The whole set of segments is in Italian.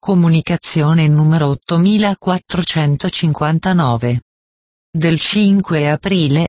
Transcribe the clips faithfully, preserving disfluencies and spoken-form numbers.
Comunicazione numero ottomilaquattrocentocinquantanove. Del cinque aprile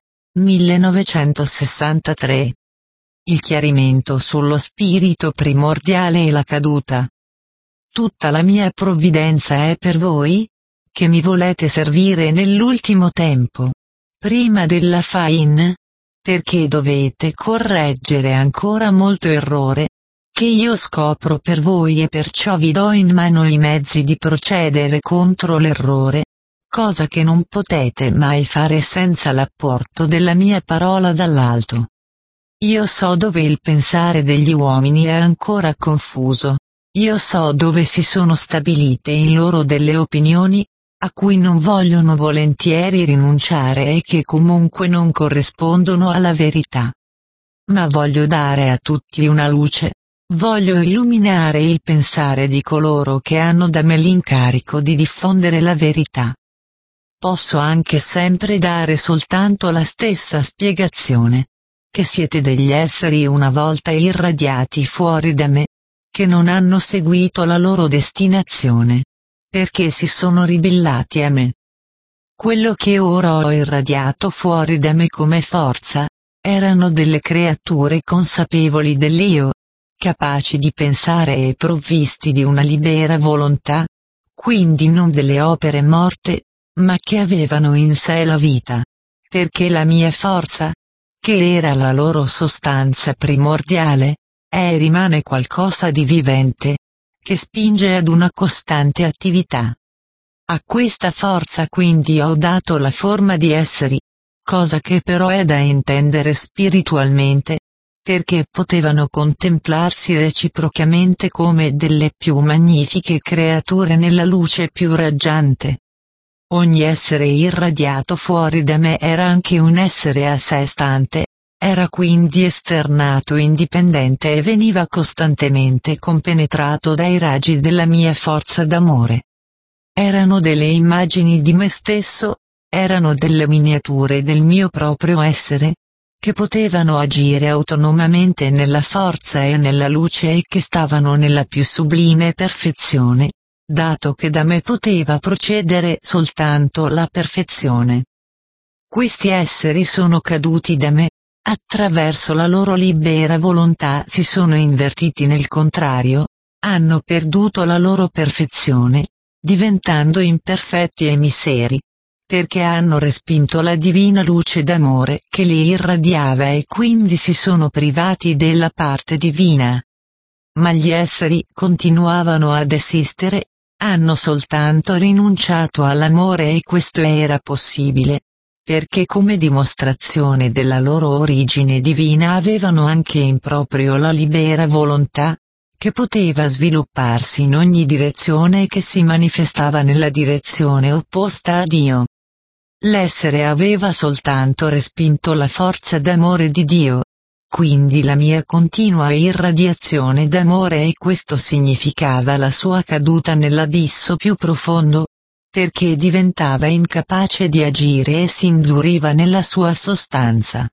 millenovecentosessantatré. Il chiarimento sullo spirito primordiale e la caduta. Tutta la mia provvidenza è per voi, che mi volete servire nell'ultimo tempo, prima della fin, perché dovete correggere ancora molto errore, che io scopro per voi, e perciò vi do in mano i mezzi di procedere contro l'errore, cosa che non potete mai fare senza l'apporto della mia parola dall'alto. Io so dove il pensare degli uomini è ancora confuso, io so dove si sono stabilite in loro delle opinioni, a cui non vogliono volentieri rinunciare e che comunque non corrispondono alla verità. Ma voglio dare a tutti una luce. Voglio illuminare il pensare di coloro che hanno da me l'incarico di diffondere la verità. Posso anche sempre dare soltanto la stessa spiegazione, che siete degli esseri una volta irradiati fuori da me, che non hanno seguito la loro destinazione, perché si sono ribellati a me. Quello che ora ho irradiato fuori da me come forza, erano delle creature consapevoli dell'io, capaci di pensare e provvisti di una libera volontà, quindi non delle opere morte, ma che avevano in sé la vita, perché la mia forza, che era la loro sostanza primordiale, è e rimane qualcosa di vivente, che spinge ad una costante attività. A questa forza quindi ho dato la forma di esseri, cosa che però è da intendere spiritualmente, perché potevano contemplarsi reciprocamente come delle più magnifiche creature nella luce più raggiante. Ogni essere irradiato fuori da me era anche un essere a sé stante, era quindi esternato indipendente e veniva costantemente compenetrato dai raggi della mia forza d'amore. Erano delle immagini di me stesso, erano delle miniature del mio proprio essere, che potevano agire autonomamente nella forza e nella luce e che stavano nella più sublime perfezione, dato che da me poteva procedere soltanto la perfezione. Questi esseri sono caduti da me, attraverso la loro libera volontà si sono invertiti nel contrario, hanno perduto la loro perfezione, diventando imperfetti e miseri, perché hanno respinto la divina luce d'amore che li irradiava e quindi si sono privati della parte divina. Ma gli esseri continuavano ad esistere, hanno soltanto rinunciato all'amore e questo era possibile, perché come dimostrazione della loro origine divina avevano anche in proprio la libera volontà, che poteva svilupparsi in ogni direzione e che si manifestava nella direzione opposta a Dio. L'essere aveva soltanto respinto la forza d'amore di Dio, quindi la mia continua irradiazione d'amore, e questo significava la sua caduta nell'abisso più profondo, perché diventava incapace di agire e si induriva nella sua sostanza.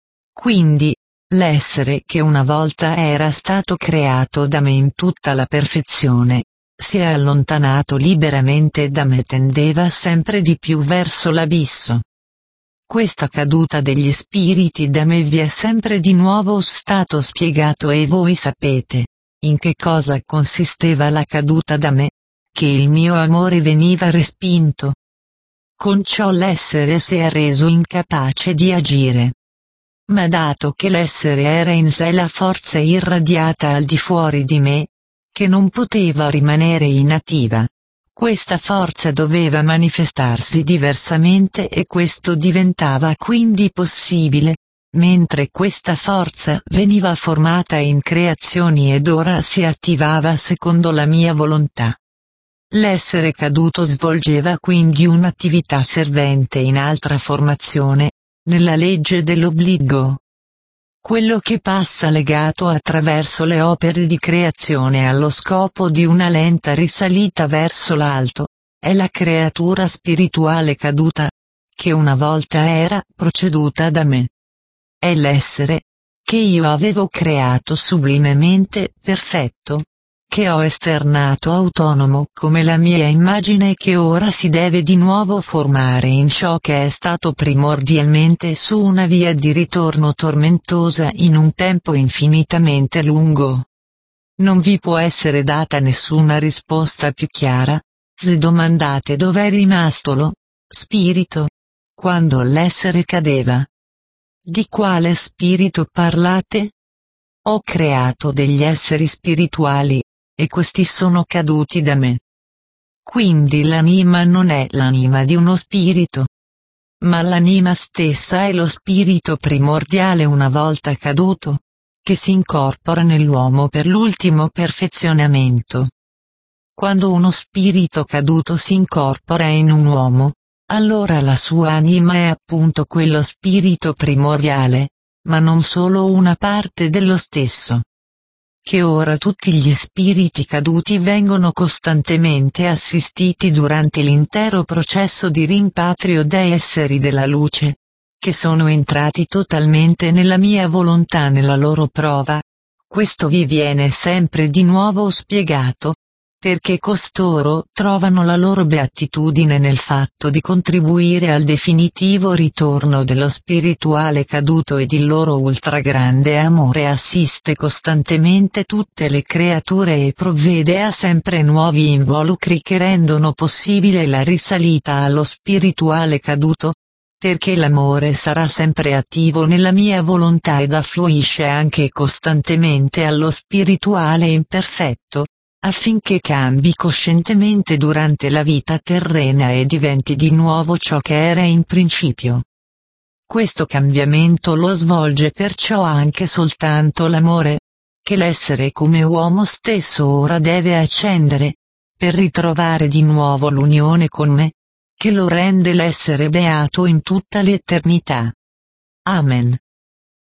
Quindi, l'essere che una volta era stato creato da me in tutta la perfezione, si è allontanato liberamente da me, tendeva sempre di più verso l'abisso. Questa caduta degli spiriti da me vi è sempre di nuovo stato spiegato e voi sapete, in che cosa consisteva la caduta da me, che il mio amore veniva respinto. Con ciò l'essere si è reso incapace di agire. Ma dato che l'essere era in sé la forza irradiata al di fuori di me, che non poteva rimanere inattiva, questa forza doveva manifestarsi diversamente e questo diventava quindi possibile, mentre questa forza veniva formata in creazioni ed ora si attivava secondo la mia volontà. L'essere caduto svolgeva quindi un'attività servente in altra formazione, nella legge dell'obbligo. Quello che passa legato attraverso le opere di creazione allo scopo di una lenta risalita verso l'alto, è la creatura spirituale caduta, che una volta era proceduta da me. È l'essere, che io avevo creato sublimemente perfetto, che ho esternato autonomo come la mia immagine e che ora si deve di nuovo formare in ciò che è stato primordialmente su una via di ritorno tormentosa in un tempo infinitamente lungo. Non vi può essere data nessuna risposta più chiara, se domandate dov'è rimasto lo spirito quando l'essere cadeva. Di quale spirito parlate? Ho creato degli esseri spirituali, e questi sono caduti da me. Quindi l'anima non è l'anima di uno spirito, ma l'anima stessa è lo spirito primordiale una volta caduto, che si incorpora nell'uomo per l'ultimo perfezionamento. Quando uno spirito caduto si incorpora in un uomo, allora la sua anima è appunto quello spirito primordiale, ma non solo una parte dello stesso. Che ora tutti gli spiriti caduti vengono costantemente assistiti durante l'intero processo di rimpatrio da esseri della luce, che sono entrati totalmente nella mia volontà nella loro prova. Questo vi viene sempre di nuovo spiegato, perché costoro trovano la loro beatitudine nel fatto di contribuire al definitivo ritorno dello spirituale caduto ed il loro ultragrande amore assiste costantemente tutte le creature e provvede a sempre nuovi involucri che rendono possibile la risalita allo spirituale caduto, perché l'amore sarà sempre attivo nella mia volontà ed affluisce anche costantemente allo spirituale imperfetto, affinché cambi coscientemente durante la vita terrena e diventi di nuovo ciò che era in principio. Questo cambiamento lo svolge perciò anche soltanto l'amore, che l'essere come uomo stesso ora deve accendere, per ritrovare di nuovo l'unione con me, che lo rende l'essere beato in tutta l'eternità. Amen.